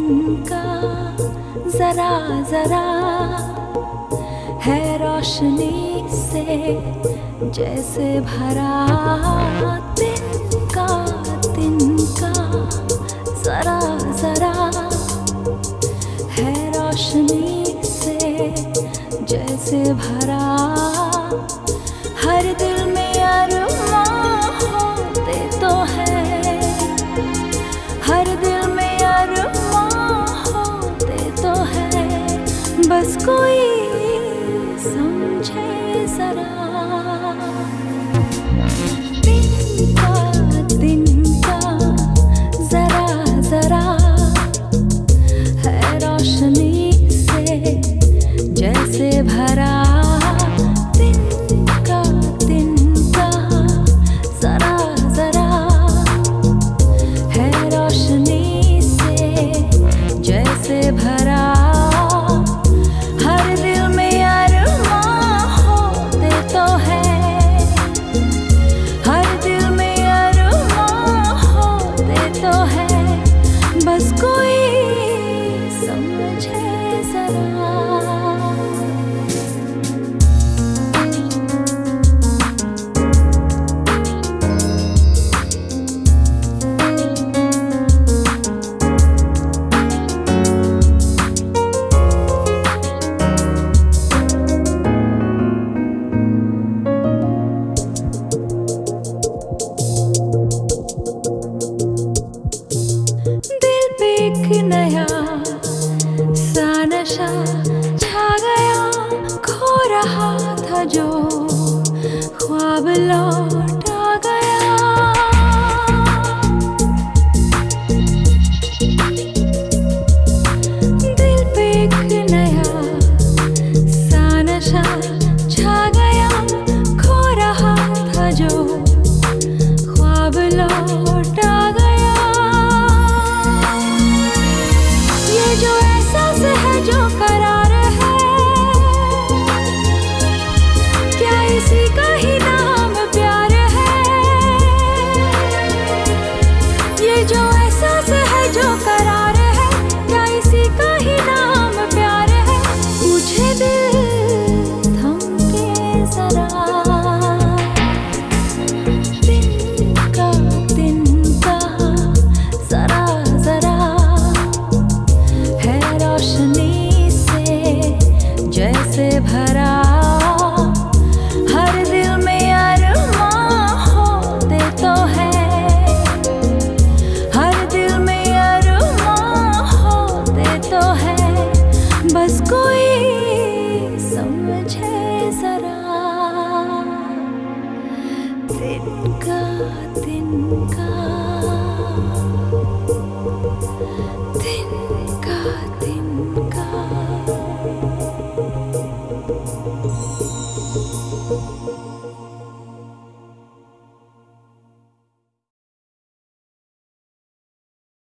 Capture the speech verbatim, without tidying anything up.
तिनका जरा जरा है रोशनी से जैसे भरा। तिनका तिनका जरा जरा है रोशनी से जैसे भरा। हर दिल में अरमां होते तो है, हर दिल में अरमां होते तो है, बस कोई समझे जरा। तिनका तिनका जरा जरा है रोशनी से जैसे भरा। तिनका तिनका जरा जरा है रोशनी से जैसे भरा। हर दिल में अरमां होते तो है, हर दिल में अरमां होते तो है, बस कोई समझे जरा। एक नया सा नशा छा गया, खो रहा था जो ख्वाब लौट आ गया। दिल पे एक नया सा नशा छा गया, खो रहा था जो ख्वाब लौट आ गया। जो एहसास है जो करार है, क्या इसी का ही नाम प्यार है। ये जो एहसास है जो करार है, क्या इसी का ही नाम प्यार है। पूछे दिल थम के जरा। तिनका तिनका जरा जरा है रोशनी से जैसे भरा। हर दिल में अरमां होते तो है, हर दिल में अरमां होते तो है, बस कोई समझे जरा। तिनका तिनका